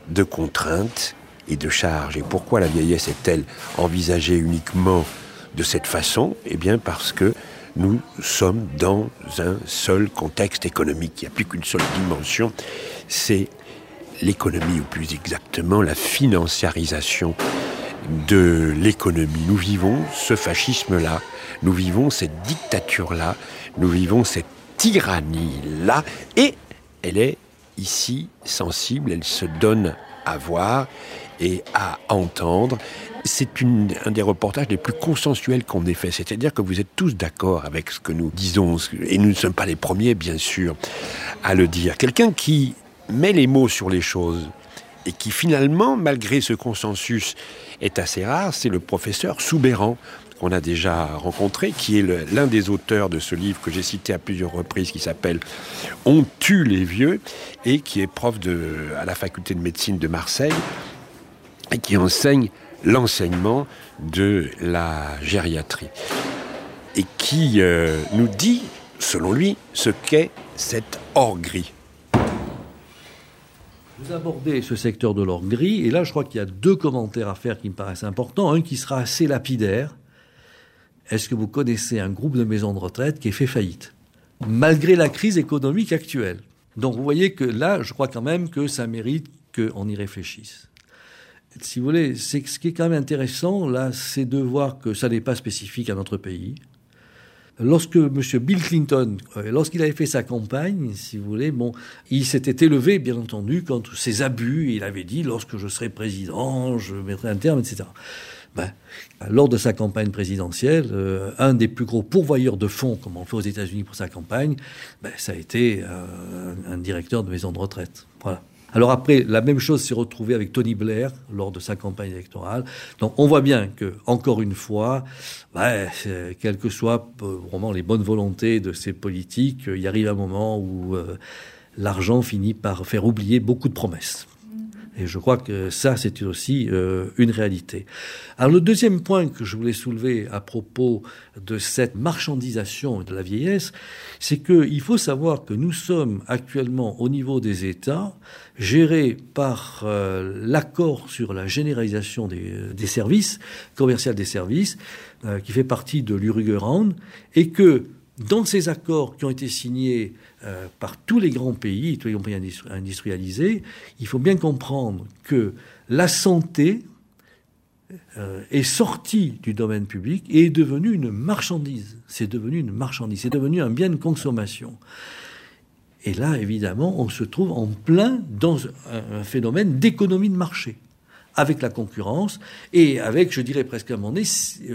de contraintes et de charges. Et pourquoi la vieillesse est-elle envisagée uniquement de cette façon ? Eh bien parce que nous sommes dans un seul contexte économique. Il n'y a plus qu'une seule dimension, c'est l'économie, ou plus exactement la financiarisation de l'économie. Nous vivons ce fascisme-là, nous vivons cette dictature-là, nous vivons cette tyrannie-là, et elle est ici sensible, elle se donne à voir et à entendre. C'est un des reportages les plus consensuels qu'on ait fait, c'est-à-dire que vous êtes tous d'accord avec ce que nous disons, et nous ne sommes pas les premiers, bien sûr, à le dire. Quelqu'un qui met les mots sur les choses, et qui finalement, malgré ce consensus, est assez rare, c'est le professeur Soubeyran, qu'on a déjà rencontré, qui est l'un des auteurs de ce livre que j'ai cité à plusieurs reprises, qui s'appelle « On tue les vieux », et qui est prof à la faculté de médecine de Marseille, et qui enseigne l'enseignement de la gériatrie. Et qui nous dit, selon lui, ce qu'est cet or gris. Vous abordez ce secteur de l'or gris, et là je crois qu'il y a 2 commentaires à faire qui me paraissent importants. Un qui sera assez lapidaire. Est-ce que vous connaissez un groupe de maisons de retraite qui ait fait faillite, malgré la crise économique actuelle? Donc vous voyez que là, je crois quand même que ça mérite qu'on y réfléchisse. Si vous voulez, ce qui est quand même intéressant, là, c'est de voir que ça n'est pas spécifique à notre pays. Lorsque M. Bill Clinton, lorsqu'il avait fait sa campagne, si vous voulez, il s'était élevé, bien entendu, contre ces abus. Il avait dit, lorsque je serai président, je mettrai un terme, etc. Lors de sa campagne présidentielle, un des plus gros pourvoyeurs de fonds, comme on fait aux États-Unis pour sa campagne, ça a été un directeur de maison de retraite. Voilà. Alors après, la même chose s'est retrouvée avec Tony Blair lors de sa campagne électorale. Donc on voit bien que, encore une fois, quelles que soient vraiment les bonnes volontés de ces politiques, il arrive un moment où l'argent finit par faire oublier beaucoup de promesses. Et je crois que ça, c'est aussi une réalité. Alors le deuxième point que je voulais soulever à propos de cette marchandisation de la vieillesse, c'est qu'il faut savoir que nous sommes actuellement au niveau des États gérés par l'accord sur la généralisation des services, commercial des services, qui fait partie de l'Uruguay-Round, et que dans ces accords qui ont été signés par tous les grands pays industrialisés, il faut bien comprendre que la santé est sortie du domaine public et est devenue une marchandise. C'est devenu un bien de consommation. Et là, évidemment, on se trouve en plein dans un phénomène d'économie de marché, avec la concurrence et avec, je dirais presque à un moment donné,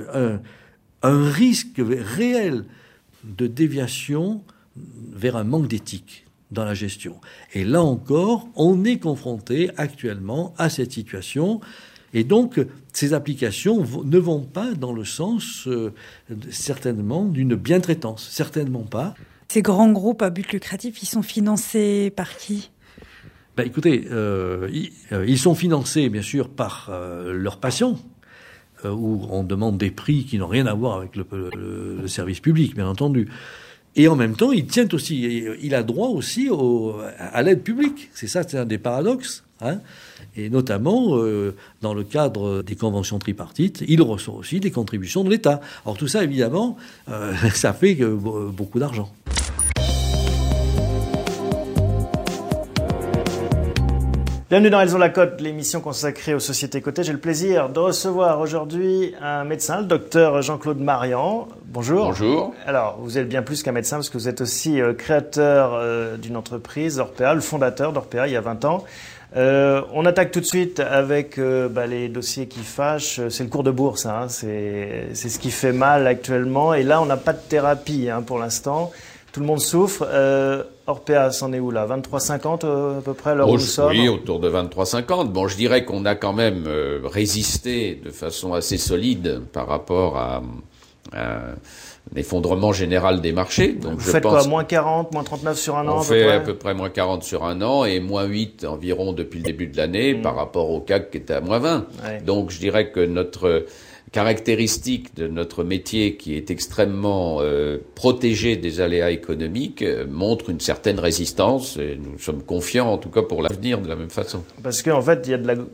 un risque réel de déviation vers un manque d'éthique dans la gestion. Et là encore, on est confronté actuellement à cette situation. Et donc, ces applications ne vont pas dans le sens, certainement, d'une bientraitance. Certainement pas. Ces grands groupes à but lucratif, ils sont financés par qui ? Écoutez, ils sont financés, bien sûr, par leurs patients, où on demande des prix qui n'ont rien à voir avec le service public, bien entendu. Et en même temps, il a droit aussi à l'aide publique. C'est un des paradoxes, hein. Et notamment, dans le cadre des conventions tripartites, il reçoit aussi des contributions de l'État. Alors tout ça, évidemment, ça fait beaucoup d'argent. Bienvenue dans Elles ont la cote, l'émission consacrée aux sociétés cotées. J'ai le plaisir de recevoir aujourd'hui un médecin, le docteur Jean-Claude Marian. Bonjour. Bonjour. Alors, vous êtes bien plus qu'un médecin parce que vous êtes aussi créateur d'une entreprise, Orpea, le fondateur d'Orpea il y a 20 ans. On attaque tout de suite avec les dossiers qui fâchent. C'est le cours de bourse, hein. C'est ce qui fait mal actuellement. Et là, on n'a pas de thérapie pour l'instant. Tout le monde souffre. Orpea, c'en est où là ? 23,50 à peu près, l'heure où nous sommes ? Oui, autour de 23,50. Bon, je dirais qu'on a quand même résisté de façon assez solide par rapport à l'effondrement général des marchés. Donc, vous faites quoi ? Moins 40, moins 39 sur un an ? On fait à peu près moins 40 sur un an et moins 8 environ depuis le début de l'année par rapport au CAC qui était à moins 20. Ouais. Donc je dirais que caractéristique de notre métier qui est extrêmement protégé des aléas économiques montre une certaine résistance et nous sommes confiants en tout cas pour l'avenir de la même façon. Parce qu'en fait, il y a de la